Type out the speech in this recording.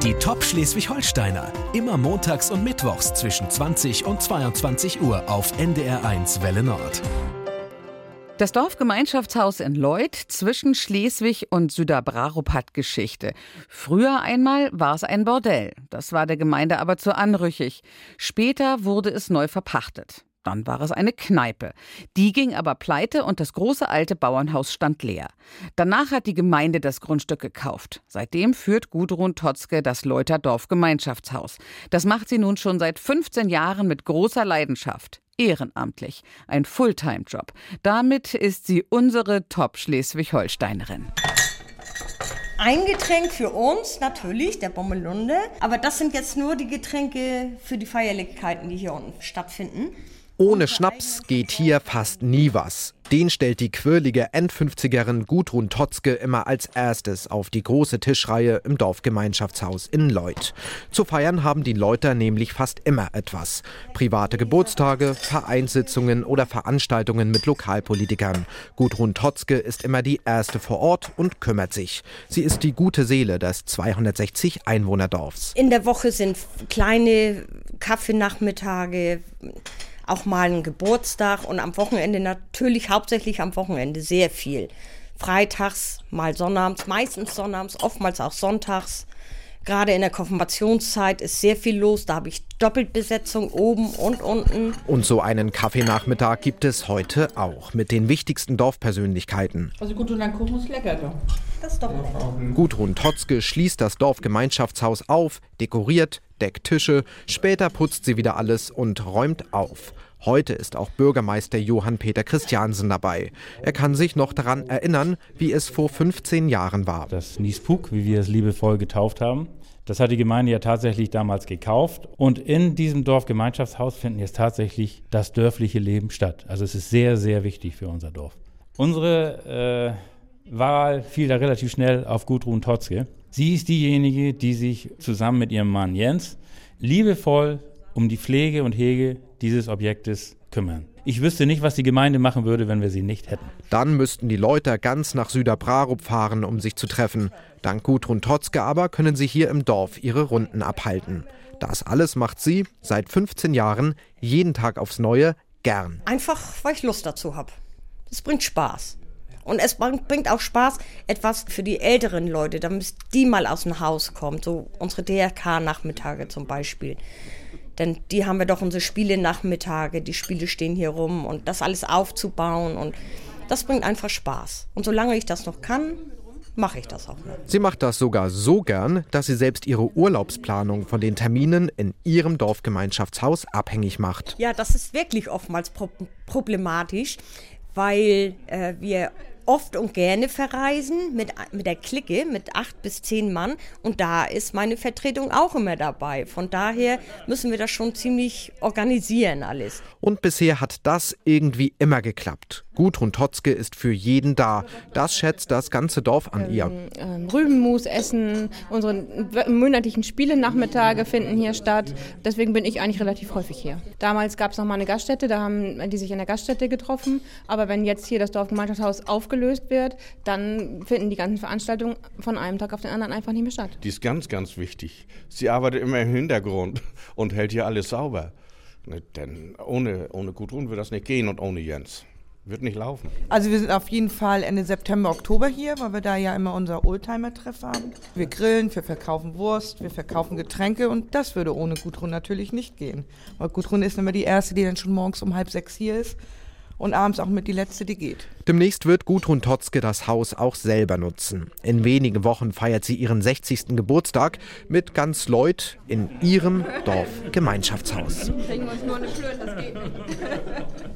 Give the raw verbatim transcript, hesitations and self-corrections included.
Die Top Schleswig-Holsteiner. Immer montags und mittwochs zwischen zwanzig und zweiundzwanzig Uhr auf N D R eins Welle Nord. Das Dorfgemeinschaftshaus in Leuth zwischen Schleswig und Süderbrarup hat Geschichte. Früher einmal war es ein Bordell. Das war der Gemeinde aber zu anrüchig. Später wurde es neu verpachtet. Dann war es eine Kneipe. Die ging aber pleite und das große alte Bauernhaus stand leer. Danach hat die Gemeinde das Grundstück gekauft. Seitdem führt Gudrun Totzke das Leuther Dorfgemeinschaftshaus. Das macht sie nun schon seit fünfzehn Jahren mit großer Leidenschaft. Ehrenamtlich. Ein Fulltime-Job. Damit ist sie unsere Top-Schleswig-Holsteinerin. Ein Getränk für uns, natürlich, der Bommelunde. Aber das sind jetzt nur die Getränke für die Feierlichkeiten, die hier unten stattfinden. Ohne Schnaps geht hier fast nie was. Den stellt die quirlige Endfünfzigerin Gudrun Totzke immer als erstes auf die große Tischreihe im Dorfgemeinschaftshaus in Leuth. Zu feiern haben die Leuther nämlich fast immer etwas. Private Geburtstage, Vereinssitzungen oder Veranstaltungen mit Lokalpolitikern. Gudrun Totzke ist immer die Erste vor Ort und kümmert sich. Sie ist die gute Seele des zweihundertsechzig Einwohnerdorfs. In der Woche sind kleine Kaffeenachmittage, auch mal ein Geburtstag und am Wochenende natürlich, hauptsächlich am Wochenende sehr viel. Freitags, mal sonnabends, meistens sonnabends, oftmals auch sonntags. Gerade in der Konfirmationszeit ist sehr viel los, da habe ich Doppelbesetzung oben und unten. Und so einen Kaffeenachmittag gibt es heute auch mit den wichtigsten Dorfpersönlichkeiten. Also gut, und dein Kuchen ist lecker doch. Das ist doch nett. Gudrun Totzke schließt das Dorfgemeinschaftshaus auf, dekoriert, deckt Tische, später putzt sie wieder alles und räumt auf. Heute ist auch Bürgermeister Johann Peter Christiansen dabei. Er kann sich noch daran erinnern, wie es vor fünfzehn Jahren war. Das Niespuk, wie wir es liebevoll getauft haben, das hat die Gemeinde ja tatsächlich damals gekauft. Und in diesem Dorfgemeinschaftshaus findet jetzt tatsächlich das dörfliche Leben statt. Also es ist sehr, sehr wichtig für unser Dorf. Unsere äh, Wahl fiel da relativ schnell auf Gudrun Totzke. Sie ist diejenige, die sich zusammen mit ihrem Mann Jens liebevoll um die Pflege und Hege dieses Objektes kümmern. Ich wüsste nicht, was die Gemeinde machen würde, wenn wir sie nicht hätten. Dann müssten die Leuther ganz nach Süderbrarup fahren, um sich zu treffen. Dank Gudrun Totzke aber können sie hier im Dorf ihre Runden abhalten. Das alles macht sie seit fünfzehn Jahren jeden Tag aufs Neue gern. Einfach, weil ich Lust dazu habe. Es bringt Spaß. Und es bringt auch Spaß, etwas für die älteren Leute, damit die mal aus dem Haus kommen. So unsere D R K-Nachmittage zum Beispiel. Denn die haben wir doch unsere Spiele-Nachmittage, die Spiele stehen hier rum und das alles aufzubauen und das bringt einfach Spaß. Und solange ich das noch kann, mache ich das auch noch. Sie macht das sogar so gern, dass sie selbst ihre Urlaubsplanung von den Terminen in ihrem Dorfgemeinschaftshaus abhängig macht. Ja, das ist wirklich oftmals pro- problematisch, weil äh, wir oft und gerne verreisen mit, mit der Clique, mit acht bis zehn Mann. Und da ist meine Vertretung auch immer dabei. Von daher müssen wir das schon ziemlich organisieren alles. Und bisher hat das irgendwie immer geklappt. Gudrun Totzke ist für jeden da. Das schätzt das ganze Dorf an ihr. Ähm, ähm, Rübenmus essen, unsere monatlichen Spiele-Nachmittage finden hier statt. Deswegen bin ich eigentlich relativ häufig hier. Damals gab es noch mal eine Gaststätte, da haben die sich in der Gaststätte getroffen. Aber wenn jetzt hier das Dorfgemeinschaftshaus aufgelöst wird, dann finden die ganzen Veranstaltungen von einem Tag auf den anderen einfach nicht mehr statt. Die ist ganz, ganz wichtig. Sie arbeitet immer im Hintergrund und hält hier alles sauber. Denn ohne, ohne Gudrun wird das nicht gehen und ohne Jens. Wird nicht laufen. Also wir sind auf jeden Fall Ende September, Oktober hier, weil wir da ja immer unser Oldtimer-Treff haben. Wir grillen, wir verkaufen Wurst, wir verkaufen Getränke und das würde ohne Gudrun natürlich nicht gehen. Weil Gudrun ist immer die Erste, die dann schon morgens um halb sechs hier ist und abends auch mit die Letzte, die geht. Demnächst wird Gudrun Totzke das Haus auch selber nutzen. In wenigen Wochen feiert sie ihren sechzigsten Geburtstag mit ganz Leuth in ihrem Dorfgemeinschaftshaus. Kriegen wir uns nur eine Flöte, das geht nicht.